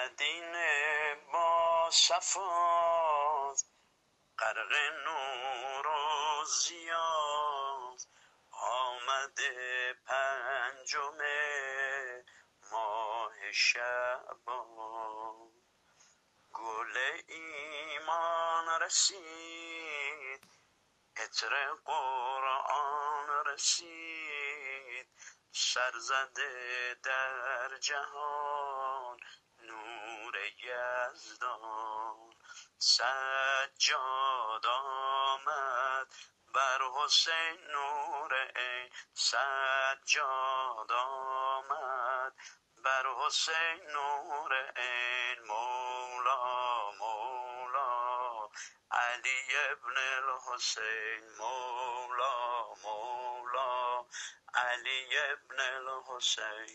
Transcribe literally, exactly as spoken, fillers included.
مدینه با صفات غرق نور و ضیاست، آمده پنجم ماه شعبان. گل ایمان رسید، عطر قرآن رسید، سرزده در جهان نور یزدان. سجاد آمد بر حسین نور عین، سجاد آمد بر حسین نور عین. مولا مولا علی ابن الحسین، مولا مولا علی ابن الحسین.